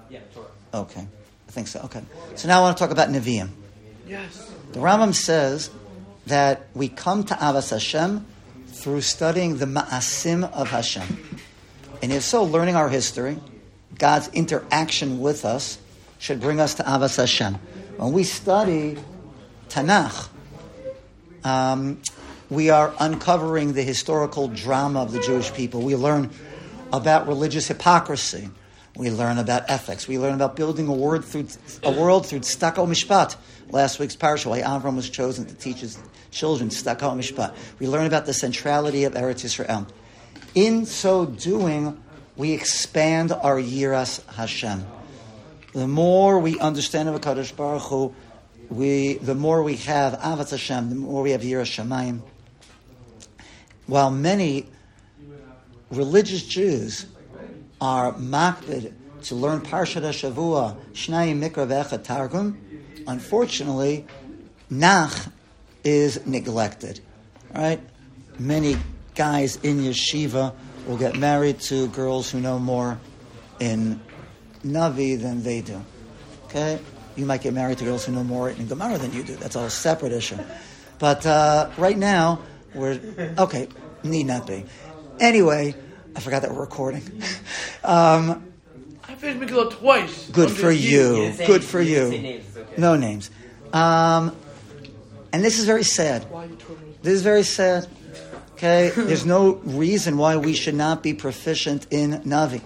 Yeah, Torah. Okay, I think so. Okay, so now I want to talk about Nevi'im. Yes. The Rambam says that we come to Avas Hashem through studying the Ma'asim of Hashem. And if so, learning our history, God's interaction with us, should bring us to Avas Hashem. When we study Tanakh, we are uncovering the historical drama of the Jewish people. We learn about religious hypocrisy. We learn about ethics. We learn about building a world through tzedakah mishpat. Last week's parasha, why Avram was chosen to teach his children tzedakah mishpat. We learn about the centrality of Eretz Yisrael. In so doing, we expand our yiras Hashem. The more we understand of HaKadosh Baruch Hu, the more we have Avat Hashem, the more we have yiras Shamayim. While many religious Jews are makbid to learn Parshat HaShavua, Shnayim Mikra Ve'echad Targum, unfortunately, Nach is neglected. Right? Many guys in yeshiva will get married to girls who know more in Navi than they do. Okay? You might get married to girls who know more in Gemara than you do. That's a separate issue. But right now, okay, need not be. Anyway, I forgot that we're recording. I finished Megillah twice. Good for you. Good for you. Names, okay. No names. And this is very sad. This is very sad. Okay? There's no reason why we should not be proficient in Navi.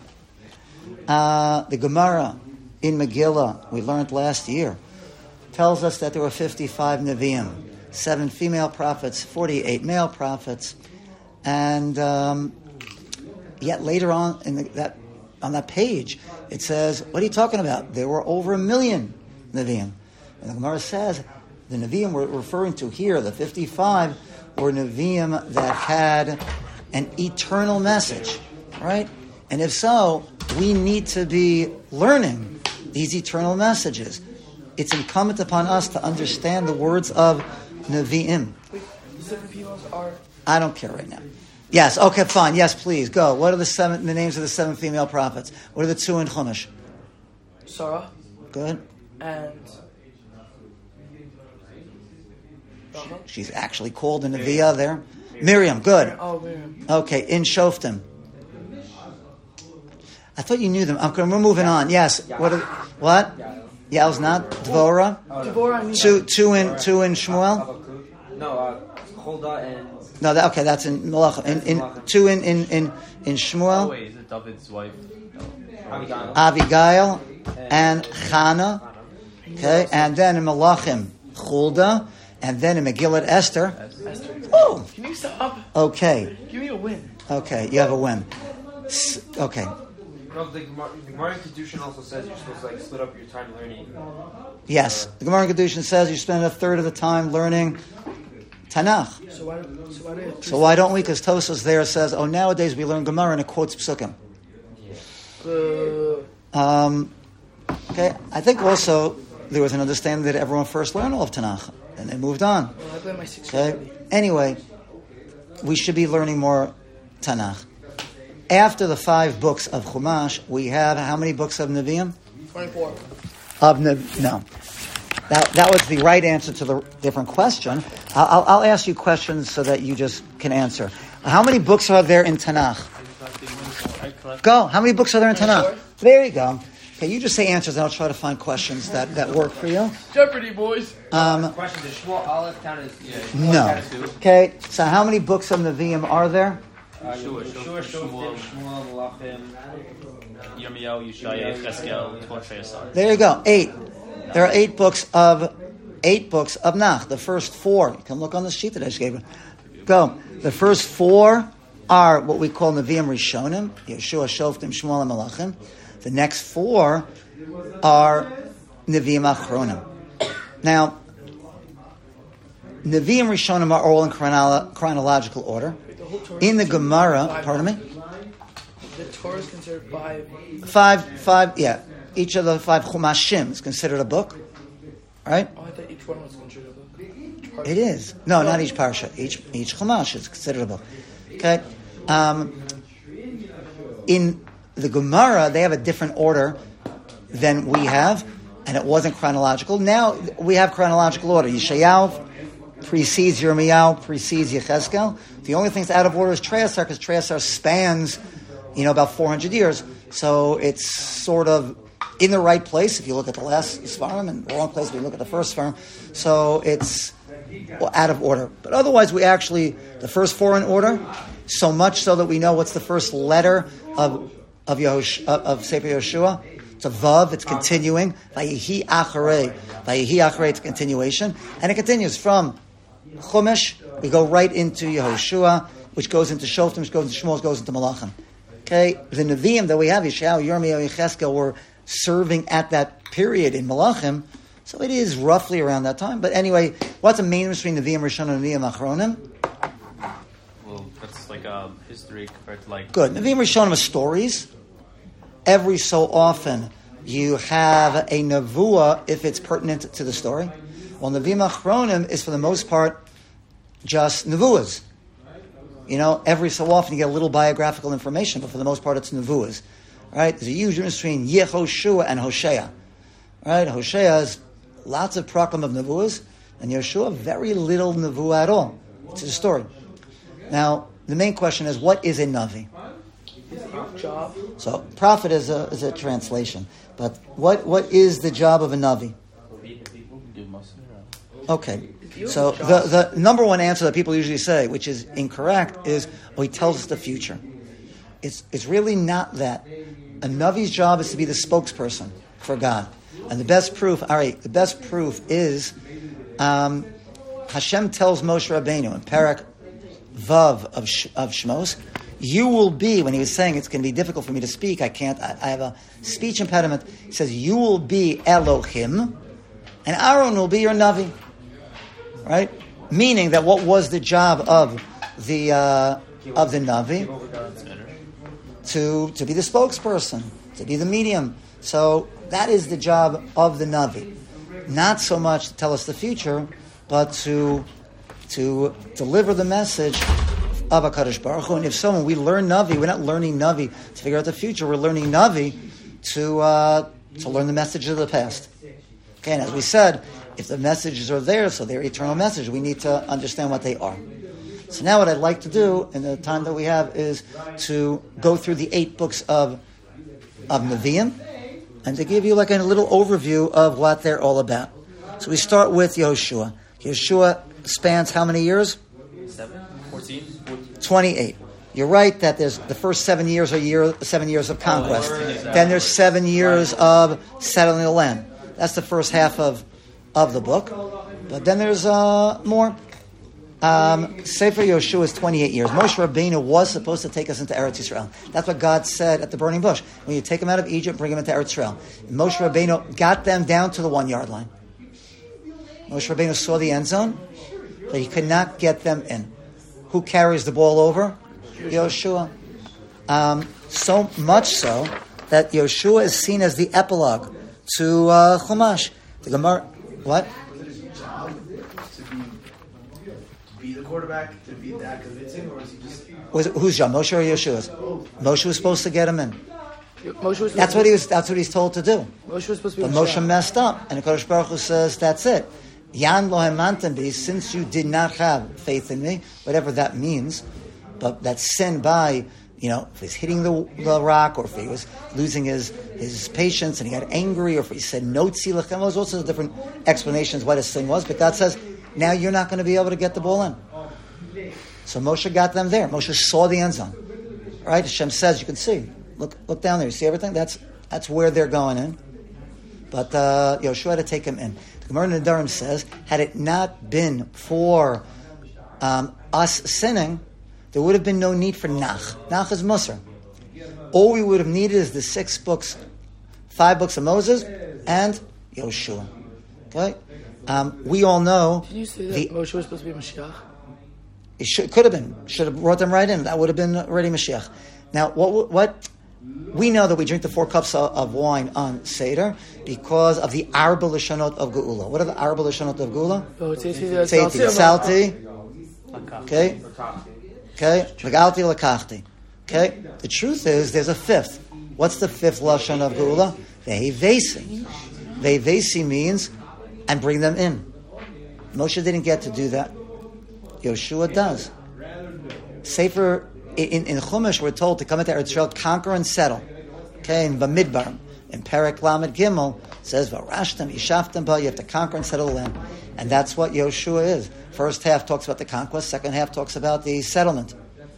The Gemara in Megillah, we learned last year, tells us that there were 55 Nevi'im, 7 female prophets, 48 male prophets, and yet later on on that page, it says, what are you talking about? There were over 1 million Nevi'im. And the Gemara says, the Nevi'im we're referring to here, the 55, were Nevi'im that had an eternal message, right? And if so, we need to be learning these eternal messages. It's incumbent upon us to understand the words of Nevi'im. Wait, the 7 females are... I don't care right now. Yes, okay, fine. Yes, please, go. What are the names of the 7 female prophets? What are the 2 in Chumash? Sarah. Good. And... She's actually called in Nevi'ah there. Miriam, good. Oh, Miriam. Okay, in Shoftim. I thought you knew them. Okay, we're moving on. Yes. What? Yael's not? Dvorah? Dvorah. Two in Shmuel? No, Huldah and... No, that's in Malachim. 2 in Shmuel? Oh, wait, is it David's wife? Abigail and Chana. Okay, and then in Malachim, Huldah. And then in Megillat Esther. Oh! Can you stop? Okay. Give me a win. Okay, you have a win. Okay. No, the Gemara in Kedushin also says you're supposed to split up your time learning. Yes, the Gemara in Kedushin says you spend a third of the time learning Tanakh. So why don't we? Because Tosfos there says, nowadays we learn Gemara and it quotes Psukim. Okay, I think also there was an understanding that everyone first learned all of Tanakh and they moved on. Well, I blame my 6 Okay. Anyway, we should be learning more Tanakh. After the 5 books of Chumash, we have how many books of Nevi'im? 24. No. That was the right answer to the different question. I'll ask you questions so that you just can answer. How many books are there in Tanakh? Go. How many books are there in Tanakh? There you go. Okay, you just say answers and I'll try to find questions that work for you. Jeopardy, boys. Question, does Shmuel Aleph count as... No. Okay, so how many books of Nevi'im are there? Shmuel, Malachim, Yirmiyahu, Yeshaya, Cheskel, Torah, Yasar. There you go. 8. There are 8 books of Nach. The first 4. You can look on the sheet that I just gave you. Go. The first 4 are what we call Nevi'im Rishonim, Yeshua, Shoftim, Shmuel, and Malachim. The next 4 are Nevi'im Achronim. Now, Nevi'im Rishonim are all in chronological order. In the Gemara, pardon me? The Torah is considered 5. 5, yeah. Each of the 5 Chumashim is considered a book, right? Oh, I thought each one was considered a book. It is. No, not each parsha. Each Chumash is considered a book. Okay? In the Gemara, they have a different order. than we have, and it wasn't chronological. Now we have chronological order. Yeshayahu precedes Yirmiyahu, precedes Yechezkel. The only thing that's out of order is Treyasar, because Treyasar spans, about 400 years. So it's sort of in the right place if you look at the last Sfarim, and the wrong place if you look at the first Sfarim. So it's out of order. But otherwise, the first four in order, so much so that we know what's the first letter of Sefer Yehoshua. It's a Vav, it's continuing. Vayihi Acharei. Vayihi Acharei, it's a continuation. And it continues from Chumash, we go right into Yehoshua, which goes into Shoftim, which goes into Shmuel, goes into Malachim. Okay, the Nevi'im that we have, Yeshayahu, Yirmiyahu, Yechezkel, were serving at that period in Malachim, so it is roughly around that time. But anyway, what's the main difference between Nevi'im Rishon and Nevi'im Achronim? Well, that's like history compared to Good. Nevi'im Rishonim are stories. Every so often, you have a nevuah if it's pertinent to the story. Well, Nevi'im Achronim is for the most part just nevuahs. Every so often you get a little biographical information, but for the most part it's nevuahs. Right? There's a huge difference between Yehoshua and Hosea. Right? Hosea has lots of proclam of nevuahs, and Yehoshua very little nevuah at all. It's a story. Now, the main question is, what is a navi? Job. So, prophet is a translation, but what is the job of a navi? Okay, so the number one answer that people usually say, which is incorrect, is he tells us the future. It's really not that. A navi's job is to be the spokesperson for God, and the best proof is Hashem tells Moshe Rabbeinu in Parak Vav of Shmos, you will be, when he was saying it's going to be difficult for me to speak, I have a speech impediment. He says, you will be Elohim, and Aaron will be your Navi. Right? Meaning that what was the job of the Navi? To be the spokesperson, to be the medium. So that is the job of the Navi. Not so much to tell us the future, but to deliver the message of HaKadosh Baruch Hu. And if so, when we learn Navi, we're not learning Navi to figure out the future. We're learning Navi to learn the message of the past. Okay, and as we said, if the messages are there, so they're eternal message, we need to understand what they are. So now what I'd like to do in the time that we have is to go through the 8 books of Nevi'im and to give you like a little overview of what they're all about. So we start with Yehoshua. Yehoshua spans how many years? 14? 28. You're right that there's the first 7 years are 7 years of conquest. Then there's 7 years of settling the land. That's the first half of the book. But then there's more. Sefer Yehoshua is 28 years. Moshe Rabbeinu was supposed to take us into Eretz Yisrael. That's what God said at the burning bush. When you take them out of Egypt, bring them into Eretz Yisrael. And Moshe Rabbeinu got them down to the 1 yard line. Moshe Rabbeinu saw the end zone, but he could not get them in. Who carries the ball over? Yehoshua. So much so that Yehoshua is seen as the epilogue to Chumash. The Gemara. What? Quarterback to be that convincing, or is he just? Who's job? Moshe or Yeshua's? Moshe was supposed to get him in. That's what he's told to do. Moshe was supposed to be. But Moshe messed up, and the Kodesh Baruch Hu says, "That's it. Yan lo hemanten bi, since you did not have faith in me, whatever that means. But that sin by, if he's hitting the rock, or if he was losing his patience and he got angry, or if he said no tzilachem, there's also different explanations what his sin was. But God says, now you're not going to be able to get the ball in. So Moshe got them there. Moshe saw the end zone. Right? Hashem says, you can see. Look down there. You see everything? That's where they're going in. But Yehoshua had to take him in. The Gemara in Nedarim says, had it not been for us sinning, there would have been no need for Nach. Nach is Musar. All we would have needed is the 5 books of Moses and Yehoshua. Okay? We all know... Did you say that Moshe was supposed to be Mashiach? It could have been. Should have brought them right in. That would have been already Mashiach. Now, what we know that we drink the 4 cups of wine on Seder because of the Arba Lashonot of Geula. What are the Arba Lashonot of Geula? Tzeiti, Salti. Okay? Legalti, Lakachti. Okay? The truth is, there's a 5th. What's the 5th Lashon of Geula? Vehevesi. Vehevesi means, and bring them in. Moshe didn't get to do that. Yoshua does. Sefer, in Chumash, we're told to come into Eretz Yisrael, conquer and settle. Okay, in Bamidbar, in Perek Lamed Gimel, it says, Varashtem, Yishaftem Ba, you have to conquer and settle the land. And that's what Yoshua is. First half talks about the conquest, second half talks about the settlement.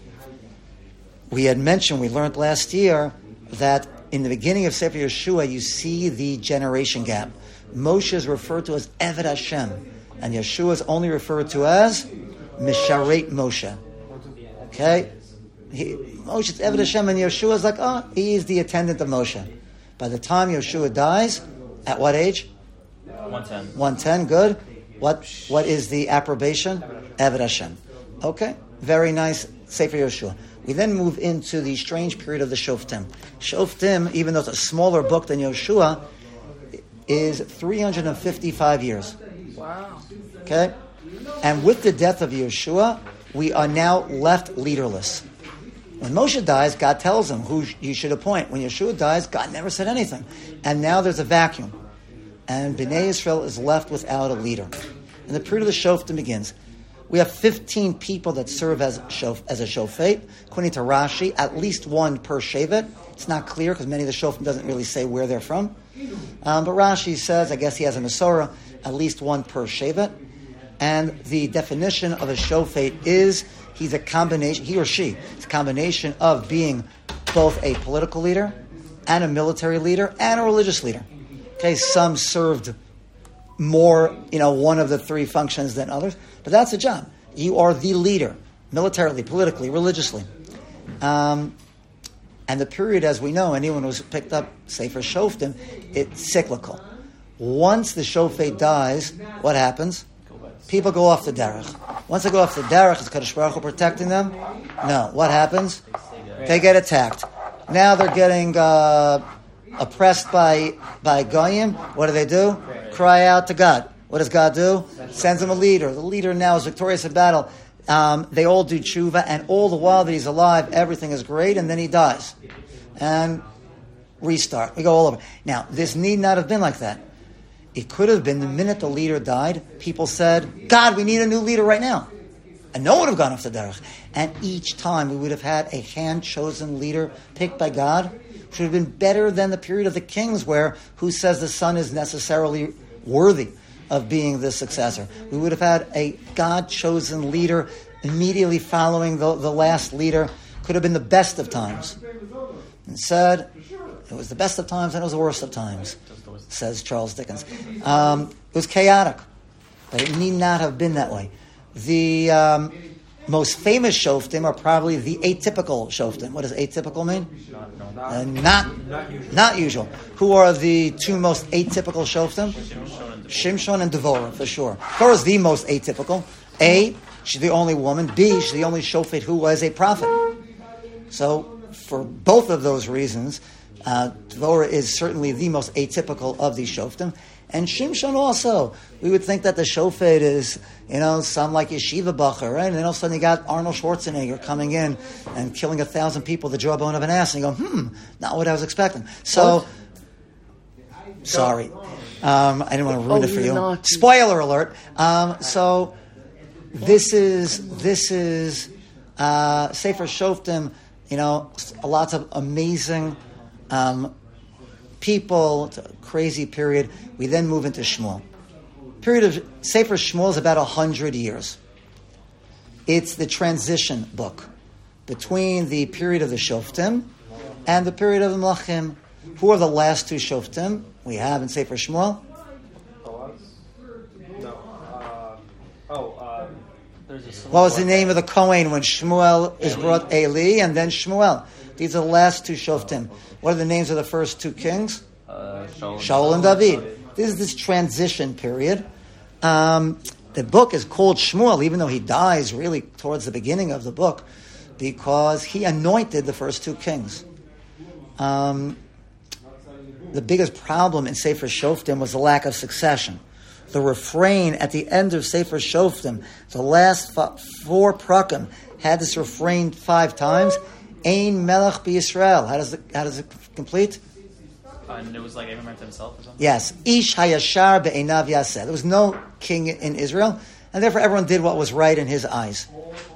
We had mentioned, we learned last year, that in the beginning of Sefer Yeshua, you see the generation gap. Moshe is referred to as Eved Hashem, and Yeshua is only referred to as Misharet Moshe. Okay? Moshe is Eved Hashem, and Yeshua is like, he is the attendant of Moshe. By the time Yeshua dies, at what age? 110. 110, good. What is the approbation? Eved Hashem. Okay, very nice. Sefer Yeshua. We then move into the strange period of the Shoftim. Shoftim, even though it's a smaller book than Yoshua, is 355 years. Wow. Okay? And with the death of Yeshua, we are now left leaderless. When Moshe dies, God tells him who you should appoint. When Yeshua dies, God never said anything. And now there's a vacuum. And Bnei Yisrael is left without a leader. And the period of the Shoftim begins. We have 15 people that serve as a shofet. According to Rashi, at least one per shevet. It's not clear because many of the shoftim doesn't really say where they're from. But Rashi says, I guess he has a Masorah, at least one per shevet. And the definition of a shofet is he's a combination, he or she, it's a combination of being both a political leader and a military leader and a religious leader. Okay, some served more, one of the three functions than others. But that's the job. You are the leader, militarily, politically, religiously. And the period, as we know, anyone who's picked up Sefer Shoftim, it's cyclical. Once the shofet dies, what happens? People go off the derech. Once they go off the derech, is Kadosh Baruch Hu protecting them? No. What happens? They get attacked. Now they're getting oppressed by Goyim. What do? Cry out to God. What does God do? Sends them a leader. The leader now is victorious in battle. They all do tshuva, and all the while that he's alive, everything is great, and then he dies. And restart. We go all over. Now, this need not have been like that. It could have been the minute the leader died, people said, God, we need a new leader right now. And no one would have gone off the derech. And each time we would have had a hand-chosen leader picked by God, which would have been better than the period of the kings where who says the son is necessarily worthy of being the successor. We would have had a God-chosen leader immediately following the last leader. Could have been the best of times. Instead, it was the best of times and it was the worst of times, says Charles Dickens. It was chaotic, but it need not have been that way. The most famous shoftim are probably the atypical shoftim. What does atypical mean? Not usual. Who are the two most atypical shoftim? Shimshon and Devorah, for sure. Devorah is the most atypical. A, she's the only woman. B, she's the only shofet who was a prophet. So, for both of those reasons, Devorah is certainly the most atypical of these shoftim. And Shimshon also. We would think that the shofet is, some like yeshiva bacher, right? And then all of a sudden you got Arnold Schwarzenegger coming in and killing 1,000 people with the jawbone of an ass. And you go, not what I was expecting. So, sorry. I didn't want to ruin it for you. Spoiler alert. So, this is Sefer Shoftim, lots of amazing people, it's a crazy period. We then move into Shmuel. Period of Sefer Shmuel is about 100 years. It's the transition book between the period of the Shoftim and the period of the Melachim. Who are the last two Shoftim we have in Sefer Shmuel? What was the name of the Kohen when Shmuel is brought? Eli and then Shmuel. These are the last two Shoftim. What are the names of the first two kings? Shaul and David. This is this transition period. The book is called Shmuel, even though he dies really towards the beginning of the book, because he anointed the first two kings. The biggest problem in Sefer Shoftim was the lack of succession. The refrain at the end of Sefer Shoftim, the last four prakim, had this refrain 5 times. Ein melech b'Yisrael. How does it complete? And it was like Abraham to himself or something? Yes. Ish hayashar be'enav yaseh. There was no king in Israel, and therefore everyone did what was right in his eyes.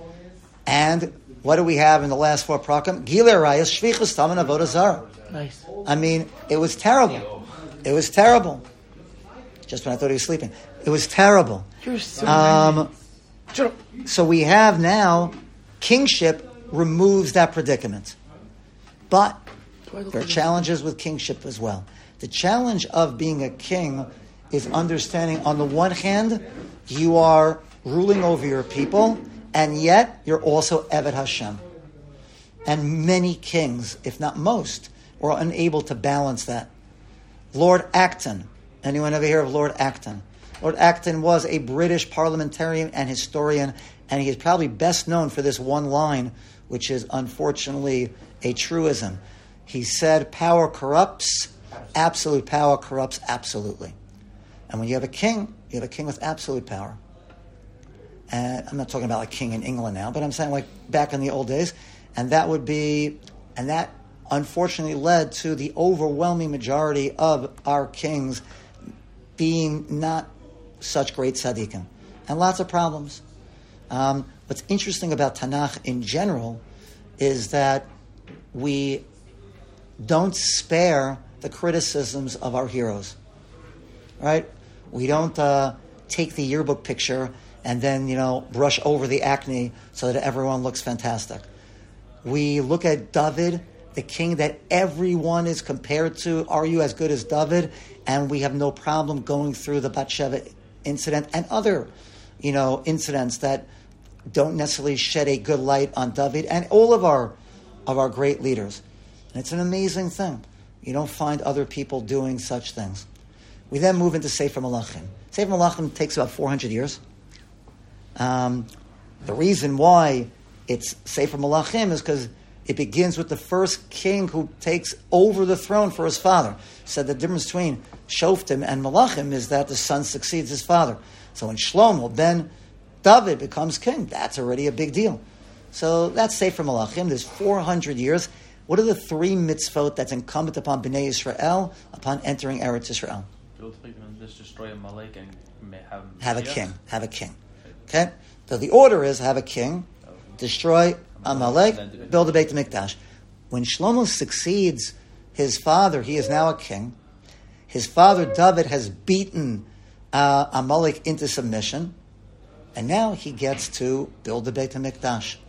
And what do we have in the last four prakim? Gilei arayos shvichus taman avodah zarah. Nice. I mean, it was terrible. It was terrible. Just when I thought he was sleeping. It was terrible. You're so Shut up. So we have now, kingship removes that predicament. But there are challenges with kingship as well. The challenge of being a king is understanding, on the one hand, you are ruling over your people, and yet you're also Eved Hashem. And many kings, if not most, were unable to balance that. Lord Acton. Anyone ever hear of Lord Acton? Lord Acton was a British parliamentarian and historian, and he is probably best known for this one line, which is unfortunately a truism. He said, power corrupts, absolute power corrupts absolutely. And when you have a king with absolute power. And I'm not talking about like king in England now, but I'm saying like back in the old days. And that unfortunately led to the overwhelming majority of our kings being not such great tzaddikim. And lots of problems. What's interesting about Tanakh in general is that we don't spare the criticisms of our heroes. Right? We don't take the yearbook picture and then, brush over the acne so that everyone looks fantastic. We look at David, the king that everyone is compared to. Are you as good as David? And we have no problem going through the Bathsheba incident and other, incidents that don't necessarily shed a good light on David and all of our great leaders. And it's an amazing thing. You don't find other people doing such things. We then move into Sefer Malachim. Sefer Malachim takes about 400 years. The reason why it's Sefer Malachim is because it begins with the first king who takes over the throne for his father. So the difference between Shoftim and Malachim is that the son succeeds his father. So when Shlomo ben David becomes king, that's already a big deal. So that's Sefer Malachim. There's 400 years. What are the three mitzvot that's incumbent upon Bnei Yisrael upon entering Eretz Yisrael? Just destroy Amalek and have a king. Have a king. Okay? So the order is have a king, destroy Amalek, build a Beit HaMikdash. When Shlomo succeeds his father, he is now a king. His father David has beaten Amalek into submission, and now he gets to build the Beit HaMikdash.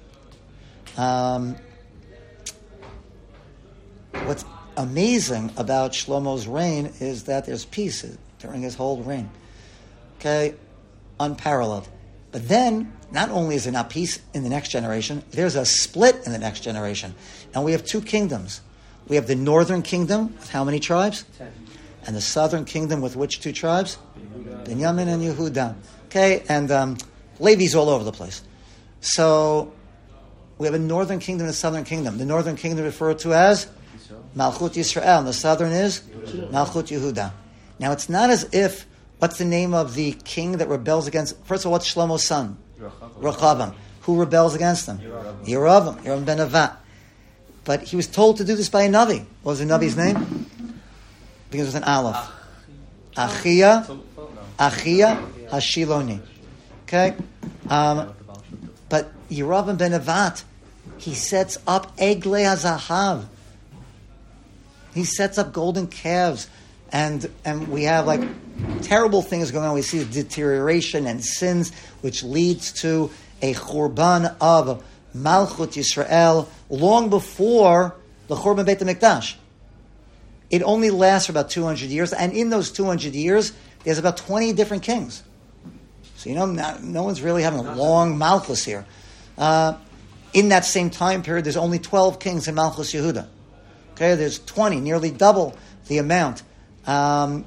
What's amazing about Shlomo's reign is that there's peace during his whole reign. Okay? Unparalleled. But then, not only is there not peace in the next generation, there's a split in the next generation. And we have two kingdoms. We have the northern kingdom with how many tribes? 10. And the southern kingdom with which two tribes? Binyamin and Yehuda. Okay? And Levi's all over the place. So, we have a northern kingdom and a southern kingdom. The northern kingdom referred to as Malchut Yisrael, and the southern is Malchut Yehuda. Now, it's not as if, what's the name of the king that rebels against, first of all, what's Shlomo's son? Rechavam. Who rebels against him? Yeravam ben Nevat. But he was told to do this by a Navi. What was the Navi's name? Begins with an Aleph. Achia Hashiloni. Okay? But Yeravam ben Nevat, he sets up Eglei HaZahav. He sets up golden calves. And we have like terrible things going on. We see deterioration and sins, which leads to a churban of Malchut Yisrael long before the Churban Beit HaMikdash. It only lasts for about 200 years, and in those 200 years, there's about 20 different kings. So no one's really having a long Malchus here. In that same time period, there's only 12 kings in Malchus Yehuda. Okay, there's 20, nearly double the amount. All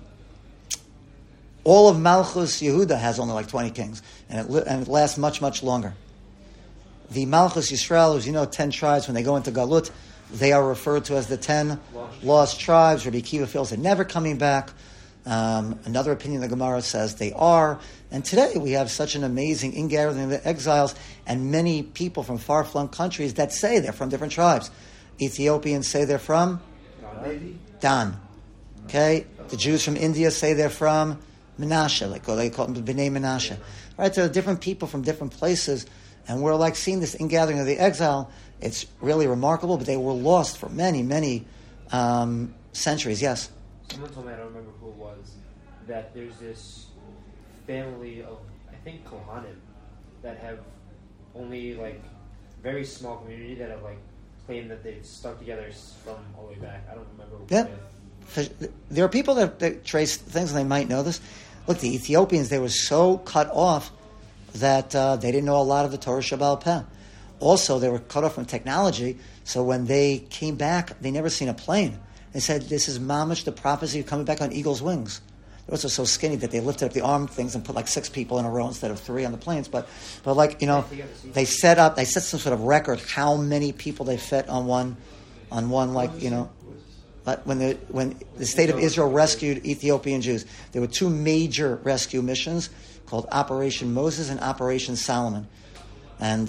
of Malchus Yehuda has only like 20 kings, and it lasts much, much longer. The Malchus Yisrael, as 10 tribes, when they go into Galut, they are referred to as the 10 lost tribes. Rabbi Akiva feels they're never coming back. Another opinion, the Gemara says they are. And today we have such an amazing ingathering of the exiles and many people from far-flung countries that say they're from different tribes. Ethiopians say they're from Dan. Okay, the Jews from India say they're from Menashe, they call them B'nai Menashe. Right, there are different people from different places, and we're like seeing this ingathering of the exile. It's really remarkable, but they were lost for many, many centuries. Yes? Someone told me, I don't remember who it was, that there's this family of, I think, Kohanim, that have only, like, very small community that have, like, claimed that they've stuck together from all the way back. I don't remember who it is. There are people that trace things, and they might know this. Look, the Ethiopians, they were so cut off that they didn't know a lot of the Torah Shebaal Peh. Also, they were cut off from technology, so when they came back, they never seen a plane. They said, this is mamish, the prophecy of coming back on eagle's wings. They're also so skinny that they lifted up the arm things and put like 6 people in a row instead of 3 on the planes. But like, they set some sort of record how many people they fit on one, like, But when the state of Israel rescued Ethiopian Jews, there were 2 major rescue missions called Operation Moses and Operation Solomon. And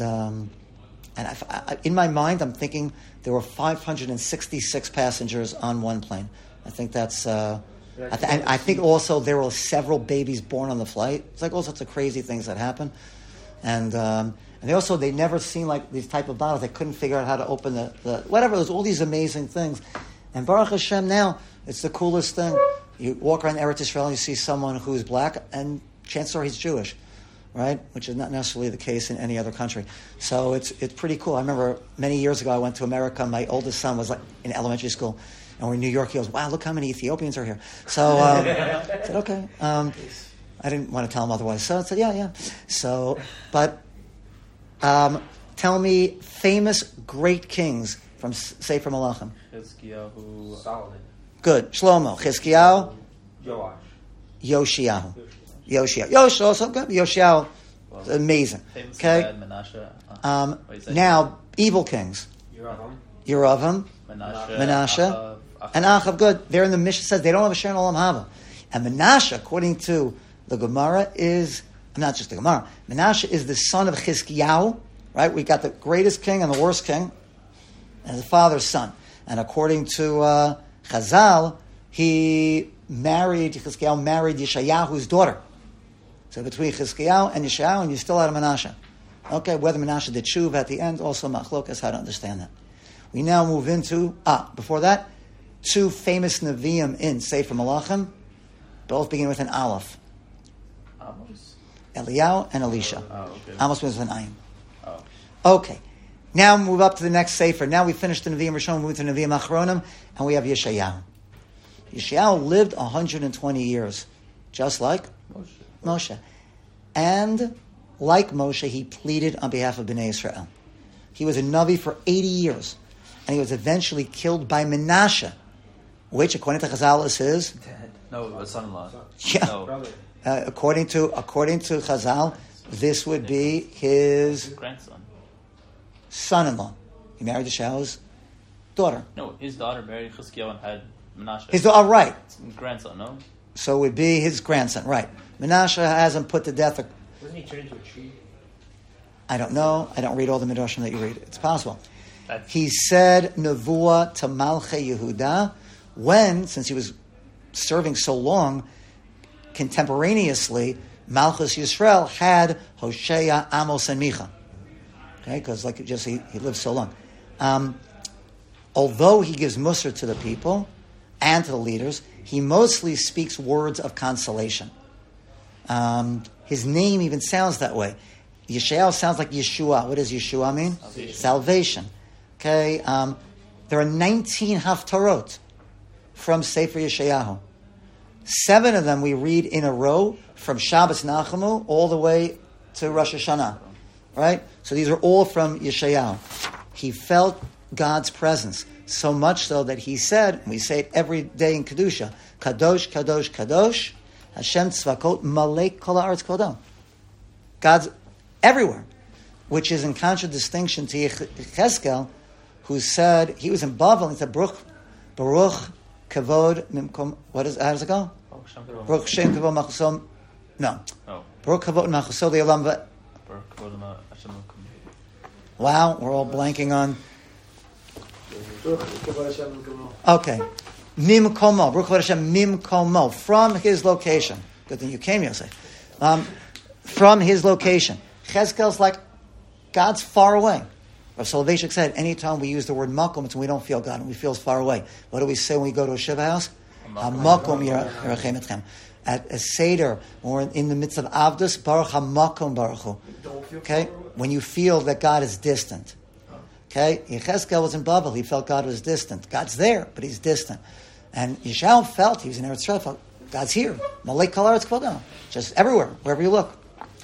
in my mind, I'm thinking there were 566 passengers on one plane. I think that's. I think also there were several babies born on the flight. It's like all sorts of crazy things that happen, and they never seen like these type of bottles. They couldn't figure out how to open the whatever. There's all these amazing things, and Baruch Hashem now it's the coolest thing. You walk around Eretz Yisrael, you see someone who's black, and chances are he's Jewish, right? Which is not necessarily the case in any other country. So it's pretty cool. I remember many years ago I went to America. My oldest son was like in elementary school. And we're in New York. He goes, wow, look how many Ethiopians are here. So I said, okay. I didn't want to tell him otherwise. So I said, yeah. So, but tell me famous great kings from Sefer Malachim. Chizkiyahu. Solomon. Good. Shlomo. Chizkiyahu. Joash. Yoshiyahu. Yosh also good. Yoshiyahu. Amazing. Famous Okay. Menashe. Now, evil kings. Yeravam. Menashe. And Achav, good. There in the Mishnah says they don't have a Shem Olam Haba. And Menashe, according to the Gemara, is, not just the Gemara, Menashe is the son of Chizkiyahu, right? We got the greatest king and the worst king, and the father's son. And according to Chazal, Chizkiyahu married Yeshayahu's daughter. So between Chizkiyahu and Yeshayahu, and you still had a Menashe. Okay, whether Menashe did Shuv at the end, also Machlokas, how to understand that. We now move into, before that, 2 famous Nevi'im in Sefer Malachim, both begin with an Aleph. Amos? Eliyahu and Elisha. Oh, okay. Amos begins with an Ayin. Oh. Okay. Now move up to the next Sefer. Now we finished the Nevi'im Rishon, we move to the Nevi'im Achronim, and we have Yeshayahu. Yeshayahu lived 120 years, just like Moshe. And like Moshe, he pleaded on behalf of Bnei Israel. He was a Navi for 80 years. And he was eventually killed by Menashe, which, according to Chazal, is his... No, son-in-law. Yeah. No. According to Chazal, this would be his... Grandson. Son-in-law. He married Yeshayahu's daughter. No, his daughter married Chizkiyahu and had Menashe. His daughter, right. Grandson, no? So it would be his grandson, right. Menashe has him put to death. Wasn't he turned into a tree? I don't know. I don't read all the Midrashim that you read. It's possible. He said Nevuah to Malchei Yehuda when, since he was serving so long, contemporaneously, Malchus Yisrael had Hosea, Amos, and Micha. Okay, because he lived so long. Although he gives Musar to the people and to the leaders, he mostly speaks words of consolation. His name even sounds that way. Yeshayahu sounds like Yeshua. What does Yeshua mean? Salvation. Okay, there are 19 Haftarot from Sefer Yeshayahu. 7 of them we read in a row from Shabbos Nachamu all the way to Rosh Hashanah. Right? So these are all from Yeshayahu. He felt God's presence, so much so that he said, and we say it every day in Kedusha, Kadosh, Kadosh, Kadosh, Hashem Tzvakot, Malek Kol Haaretz Kodam. God's everywhere, which is in contradistinction to Yechezkel, who said, he was in Bavel, and he said, Baruch Kavod Mimkom, how does it go? Baruch Shem Kavod Machusom, no. Baruch Kavod Machusom Le'olam. Wow, we're all blanking on. Okay. Mimkomo, Baruch Hashem, Mimkomo, from his location. Good thing you came, Yosef. From his location. Cheskel's like, God's far away. Rav Soloveitchik said, anytime we use the word makom, it's when we don't feel God and we feel far away. What do we say when we go to a Shiva house? Ha-makom yerachem etchem. At a Seder, when we're in the midst of Avdus, Baruch ha-makom baruch hu. Okay? When you feel that God is distant. Okay? Yechezkel was in Babel. He felt God was distant. God's there, but he's distant. And Yeshayahu felt, he was in Eretz Yisrael, felt God's here. Malay Kol Haaretz Kvodo. Just everywhere, wherever you look.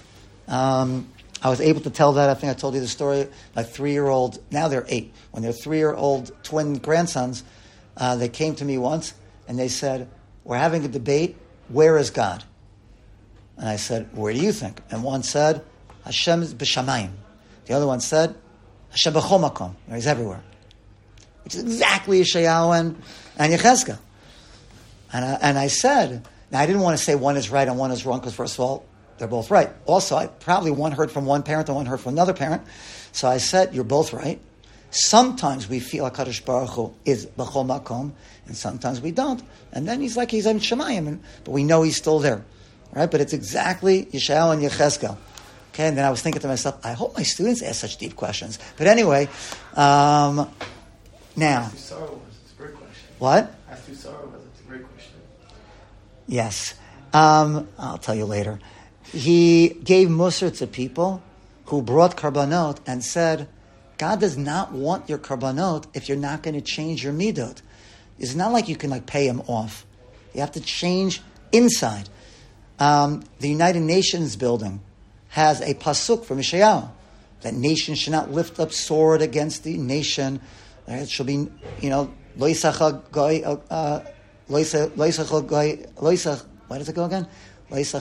I was able to tell that. I think I told you the story. My 3-year-old, now they're 8. When they're 3-year-old twin grandsons, they came to me once and they said, we're having a debate. Where is God? And I said, where do you think? And one said, Hashem is b'shamayim. The other one said, Hashem b'chol makom. He's everywhere. Which is exactly Yeshayahu and Yechezkel. And I said, now I didn't want to say one is right and one is wrong because first of all, they're both right. Also, I probably one heard from one parent and one heard from another parent. So I said, you're both right. Sometimes we feel HaKadosh Baruch Hu is b'chol makom, and sometimes we don't. And then he's in Shemayim, but we know he's still there. Right? But it's exactly Yeshayahu and Yechezkel. Okay, and then I was thinking to myself, I hope my students ask such deep questions. But anyway, now. It's a great question. What? Ask you sorrow, it's a great question. Yes. I'll tell you later. He gave Musar to people who brought karbanot and said, God does not want your karbanot if you're not going to change your midot. It's not like you can pay him off. You have to change inside. The United Nations building has a pasuk from Yeshayahu that nation should not lift up sword against the nation. It should be, lo yisacha goy, why does it go again? We won't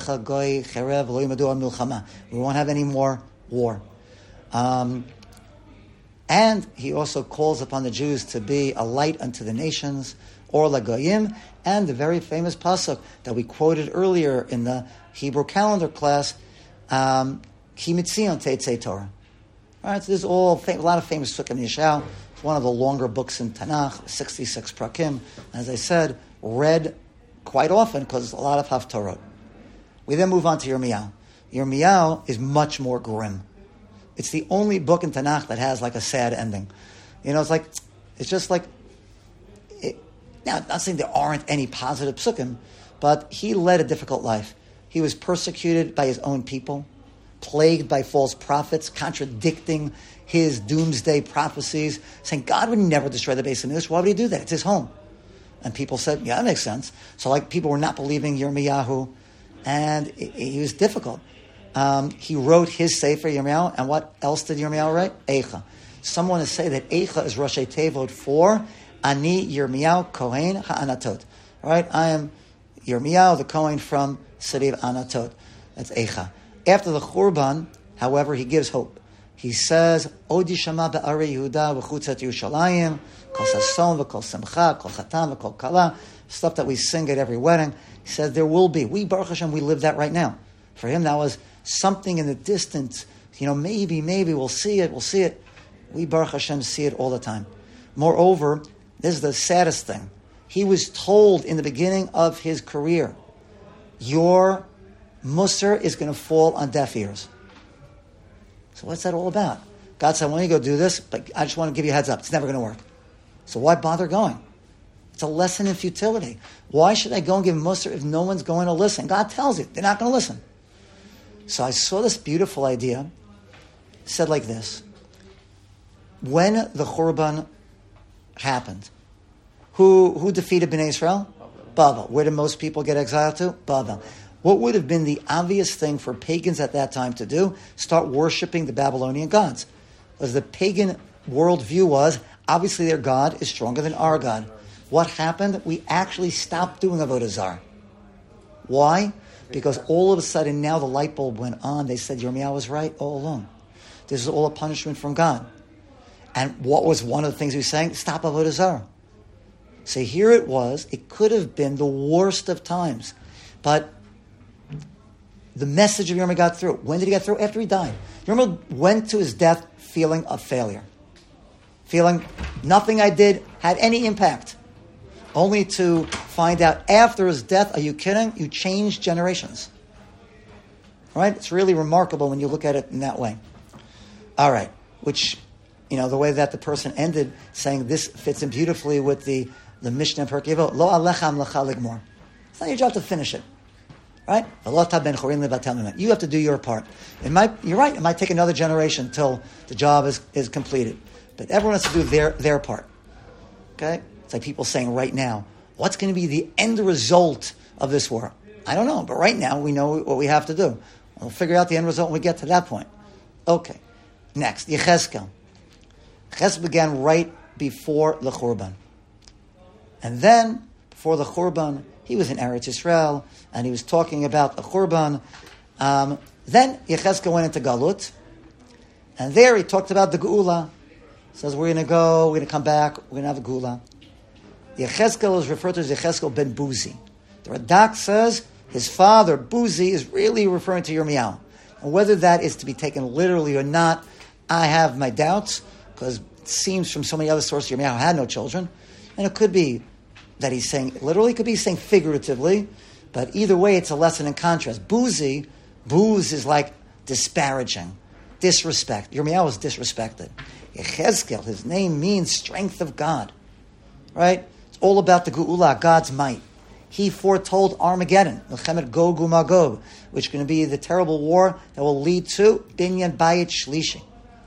have any more war. And he also calls upon the Jews to be a light unto the nations, or lagoyim, and the very famous pasuk that we quoted earlier in the Hebrew calendar class, Ki mitzion teitzei Torah. All right, so there's a lot of famous psukim in Yeshayahu. It's one of the longer books in Tanakh, 66 prakim. As I said, read quite often because a lot of haftarot. We then move on to Yirmiyahu. Yirmiyahu is much more grim. It's the only book in Tanakh that has a sad ending. It's just like, now, I'm not saying there aren't any positive psukim, but he led a difficult life. He was persecuted by his own people, plagued by false prophets, contradicting his doomsday prophecies, saying God would never destroy the Beis Hamikdash. Why would he do that? It's his home. And people said, yeah, that makes sense. So people were not believing Yirmiyahu, and he was difficult. He wrote his Sefer Yirmiyahu, and what else did Yirmiyahu write? Eicha. Some want to say that Eicha is Rashi Tevot for Ani Yirmiyahu Kohen HaAnatot. All right, I am Yirmiyahu, the Kohen from city of Anatot. That's Eicha. After the Churban, however, he gives hope. He says, Odi Shama Ba'ari Yehuda V'chutzat Yerushalayim Kol Sason V'Kol Simcha Kol Chatan V'Kol Kala, stuff that we sing at every wedding. He says there will be. We, Baruch Hashem, we live that right now. For him, that was something in the distance. Maybe we'll see it. We, Baruch Hashem, see it all the time. Moreover, this is the saddest thing. He was told in the beginning of his career, your Musar is going to fall on deaf ears. So what's that all about? God said, I want you to go do this, but I just want to give you a heads up. It's never going to work. So why bother going? It's a lesson in futility. Why should I go and give Musar if no one's going to listen? God tells you, they're not going to listen. So I saw this beautiful idea. It said like this. When the Churban happened, who defeated Bnei Israel? Babel. Where did most people get exiled to? Babel. What would have been the obvious thing for pagans at that time to do? Start worshiping the Babylonian gods. Because the pagan worldview was, obviously their God is stronger than our God. What happened? We actually stopped doing Avodah Zarah. Why? Because all of a sudden now the light bulb went on. They said Yirmiyahu was right all along. This is all a punishment from God. And what was one of the things he was saying? Stop Avodah Zarah. So here it was. It could have been the worst of times. But the message of Yirmiyahu got through. When did he get through? After he died. Yirmiyahu went to his death feeling a failure. Feeling nothing I did had any impact. only to find out after his death, are you kidding? You changed generations. Right? It's really remarkable when you look at it in that way. All right. Which, the way that the person ended, saying this fits in beautifully with the Mishnah in Perkei Avot. Lo alecha amlecha ligmor. It's not your job to finish it. Right? You have to do your part. You're right. It might take another generation until the job is completed. But everyone has to do their part. Okay? It's like people saying right now, what's going to be the end result of this war? I don't know. But right now, we know what we have to do. We'll figure out the end result when we get to that point. Okay. Next, Yechezkel. Yechezkel began right before the Churban. And then, before the Churban, he was in Eretz Yisrael, and he was talking about the Churban. Then Yechezkel went into Galut, and there he talked about the Geula. He says, we're going to go, we're going to come back, we're going to have a Geula. Yechezkel is referred to as Yechezkel ben Buzi. The Radak says his father, Buzi, is really referring to Yirmiyahu. And whether that is to be taken literally or not, I have my doubts, because it seems from so many other sources Yirmiyahu had no children. And it could be that he's saying literally, it could be saying figuratively, but either way, it's a lesson in contrast. Booze is like disparaging, disrespect. Yirmiyahu is disrespected. Yechezkel, his name means strength of God, right? It's all about the Geula, God's might. He foretold Armageddon, Melchemet Gog uMagog, which is going to be the terrible war that will lead to Binyan Bayit Shlishi.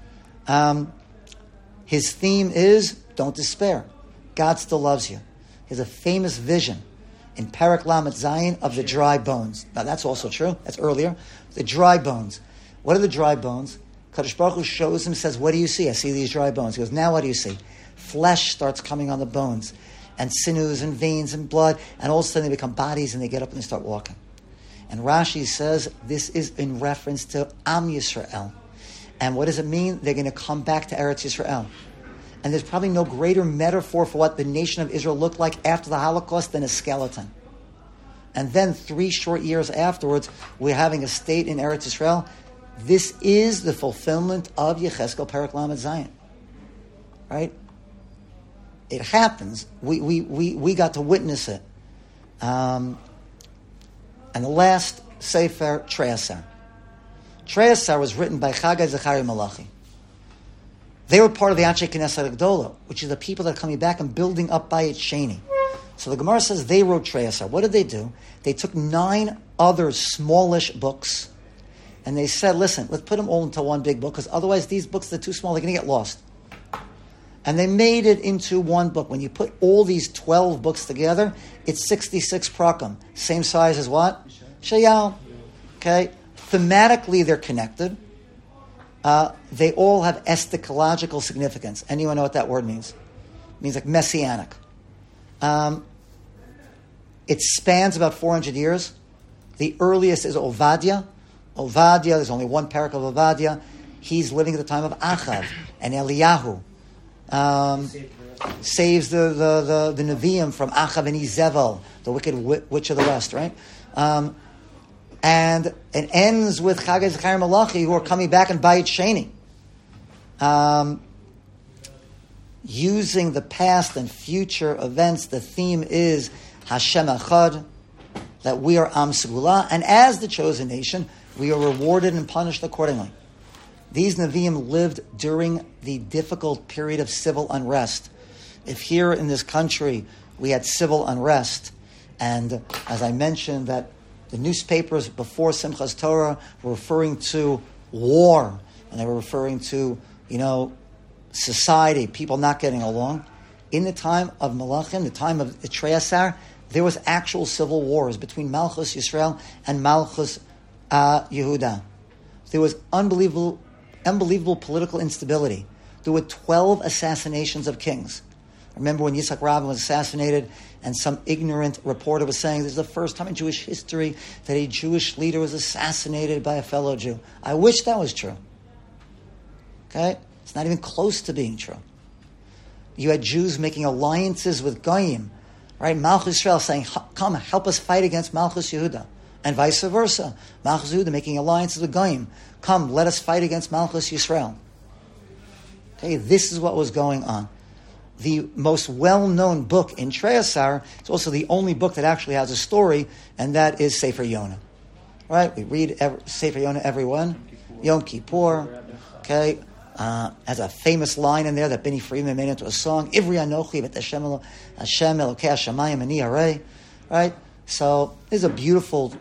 His theme is, don't despair. God still loves you. He has a famous vision in Parak Lamed Zayin of the dry bones. Now that's also true. That's earlier. The dry bones. What are the dry bones? Kadosh Baruch Hu shows him, says, what do you see? I see these dry bones. He goes, now what do you see? Flesh starts coming on the bones, and sinews and veins and blood, and all of a sudden they become bodies and they get up and they start walking. And Rashi says this is in reference to Am Yisrael. And what does it mean? They're going to come back to Eretz Yisrael. And there's probably no greater metaphor for what the nation of Israel looked like after the Holocaust than a skeleton. And then 3 short years afterwards, we're having a state in Eretz Yisrael. This is the fulfillment of Yechezkel Parak Lamed Zayin. Right? It happens. We got to witness it. And the last Sefer, Treyasar. Treyasar was written by Chagai Zechariah Malachi. They were part of the Anshe Knesset Gdola, which is the people that are coming back and building up Bayit Sheni. So the Gemara says they wrote Treyasar. What did they do? They took 9 other smallish books, and they said, listen, let's put them all into one big book, because otherwise these books, they're too small, they're going to get lost. And they made it into one book. When you put all these 12 books together, it's 66 prakim. Same size as what? Shayal. Okay? Thematically, they're connected. They all have eschatological significance. Anyone know what that word means? It means like messianic. It spans about 400 years. The earliest is Ovadia. Ovadia, there's only one parak of Ovadia. He's living at the time of Achav and Eliyahu. Saves the Nevi'im from Achav and Izevel, the wicked witch of the west, right? And it ends with Chagai Zechariah Malachi, who are coming back in Bayit Sheni. Using the past and future events, the theme is Hashem Echad, that we are Am Segula, and as the chosen nation, we are rewarded and punished accordingly. These Nevi'im lived during the difficult period of civil unrest. If here in this country we had civil unrest, and as I mentioned that the newspapers before Simchas Torah were referring to war, and they were referring to, society, people not getting along. In the time of Malachim, the time of the Treyasar, there was actual civil wars between Malchus Yisrael and Malchus Yehuda. There was unbelievable political instability. There were 12 assassinations of kings. Remember when Yitzhak Rabin was assassinated and some ignorant reporter was saying this is the first time in Jewish history that a Jewish leader was assassinated by a fellow Jew. I wish that was true. Okay? It's not even close to being true. You had Jews making alliances with Goyim, right? Malchus Yisrael saying, come, help us fight against Malchus Yehuda. And vice versa. Malchus Yehuda making alliances with Goyim. Come, let us fight against Malchus Yisrael. Okay, this is what was going on. the most well-known book in Treyasar. It's also the only book that actually has a story, and that is Sefer Yonah. Right? We read Sefer Yonah, everyone. Yom Kippur. Okay? Has a famous line in there that Benny Friedman made into a song. Ivri Anochi Vet Hashem Elokei Hashamayim Ani Harei. Right? So this is a beautiful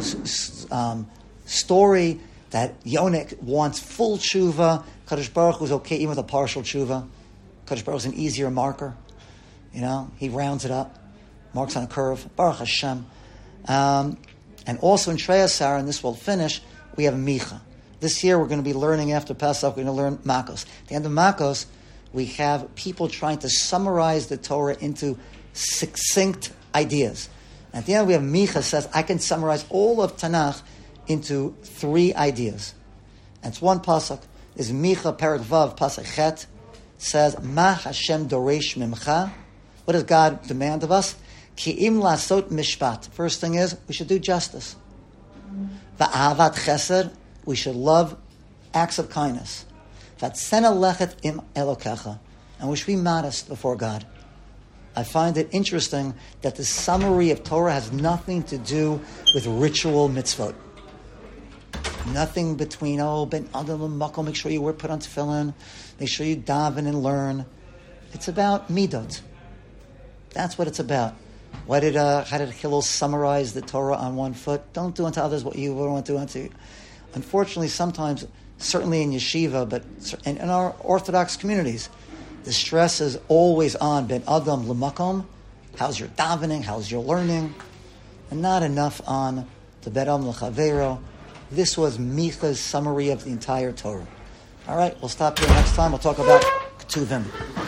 story that Yonah wants full tshuva. Kadosh Baruch Hu is okay even with a partial tshuva. Kadosh Baruch Hu is an easier marker. He rounds it up, marks on a curve. Baruch Hashem. And also in Treyasar, and this will finish, we have Micha. This year we're going to be learning after Pesach, we're going to learn Makos. At the end of Makos, we have people trying to summarize the Torah into succinct ideas. And at the end we have Micha says, I can summarize all of Tanakh into 3 ideas. And it's one pasuk. Is Micha Perek Vav Pasuk Chet says, Ma Hashem Doresh Mimcha. What does God demand of us? Ki im lasot mishpat. First thing is, we should do justice. Va'avat chesed. We should love acts of kindness. Vatsena lechet im elokecha. And we should be modest before God. I find it interesting that the summary of Torah has nothing to do with ritual mitzvot. Nothing between, ben adam l'makom, make sure you put on tefillin, make sure you daven and learn. It's about midot. That's what it's about. How did Hillel summarize the Torah on one foot? Don't do unto others what you wouldn't want to do unto you. Unfortunately, sometimes, certainly in yeshiva, but in our Orthodox communities, the stress is always on ben adam l'makom. How's your davening? How's your learning? And not enough on the ben adam l'chavero. This was Micha's summary of the entire Torah. All right, we'll stop here next time. We'll talk about Ketuvim.